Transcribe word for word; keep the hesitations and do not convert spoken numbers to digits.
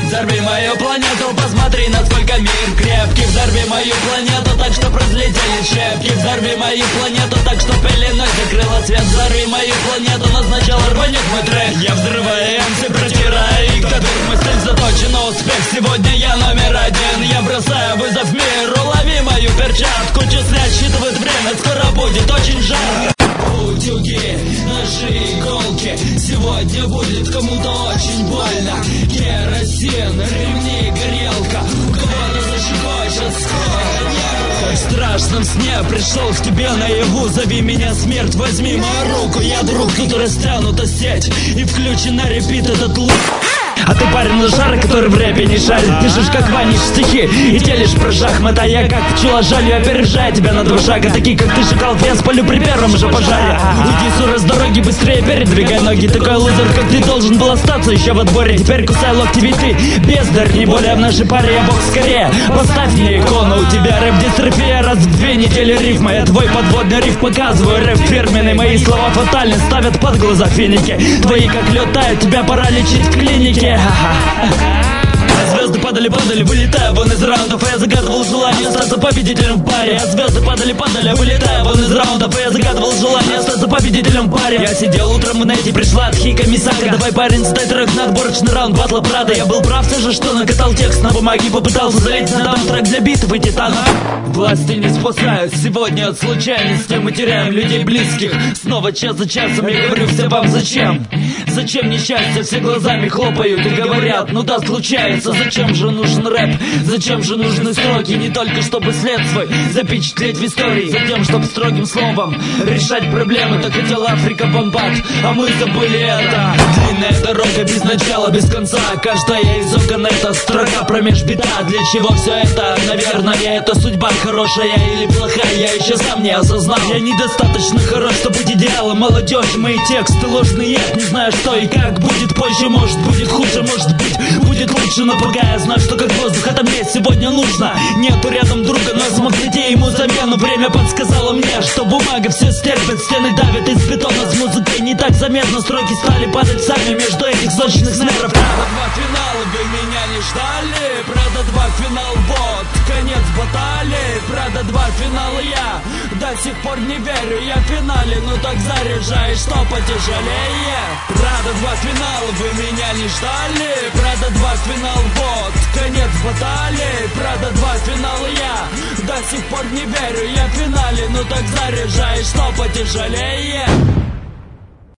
Взорви мою планету, посмотри, насколько мир крепкий. Взорви мою планету так, что разлетели щепки. Взорви мою планету так, что пеленой закрыла свет. Взорви мою планету, но сначала рванет мой трек. Я взрываю эм си, протираю их, до дыр. Мой стиль заточен на успех, сегодня я номер один. Я бросаю вызов миру, лови мою перчатку. Часы отсчитывают время, скоро будет очень жарко. Утюги, ножи, иголки, сегодня будет кому-то очень больно. Керосин, ремни, горелка, у кого-то зашибочет скоро нервы. Как в страшном сне пришел к тебе наяву. Зови меня смерть, возьми мою руку. Я друг, тут растянута сеть и включен на репит этот лук. А ты парень лошара, который в рэпе не шарит. Пишешь как Ваниш стихи и телишь про шахмат. А я как пчела жалью, опережая тебя на два шага. Такие как ты, шоколад, я спалю при первом же пожаре. Уйди, сура, с дороги, быстрее передвигай ноги. Такой лузер, как ты, должен был остаться еще в отборе. Теперь кусай локти, ведь ты бездарь. Не более в нашей паре, я бог скорее. Поставь мне икону, у тебя рэп-дистрофия. Раз в две недели рифма, я твой подводный риф показываю. Рэп фирменный, мои слова фатальны, ставят под глаза финики. Твои как летают, тебя пора лечить в клинике. Звезды падали, падали, вылетая вон из раундов. А я загадывал желание остаться победителем в паре. А звезды падали, падали, вылетая вон из раундов. А я загадывал желание остаться победителем в паре. Я сидел утром в нете, пришла Тхика Мисака. Давай, парень, сдай трек на отборочный раунд батла Прада. Я был прав все же, что накатал текст на бумаге. Попытался залить на даунтрек для битвы титана. Власти не спасают, сегодня от случайности мы теряем людей близких. Снова час за часом я говорю всем вам зачем. Зачем несчастье, все глазами хлопают и говорят, ну да, случается. Зачем же нужен рэп, зачем же нужны строки? Не только чтобы след свой запечатлеть в истории, затем, чтобы строгим словом решать проблемы. Так хотела Африка бомбат, а мы забыли это. Длинная дорога без начала, без конца. Каждая из окон это строка промеж беда. Для чего все это? Наверное, это судьба хорошая или плохая, я еще сам не осознал. Я недостаточно хорош, чтобы быть идеалом. Молодежь, мои тексты ложные, не знаю что и как будет позже. Может будет хуже, может быть будет лучше. Но пока я знаю, что как воздух это мне сегодня нужно. Нету рядом друга, но смог найти ему замену. Время подсказало мне, что бумага все стерпит. Стены давят из бетона, с музыкой не так заметно. Строки стали падать сами между этих сочных снеров. Правда, два финала, вы меня не ждали. Правда, два финал, вот, конец баталии. Правда, два финала, я до сих пор не верю. Я в финале, ну так заряжай, что потяжелее. Правда, два финала, вы меня не ждали. Правда, два финал, вот, конец баталии. Правда, два финала, я до сих пор не верю. Я в финале, ну так заряжай, что потяжелее.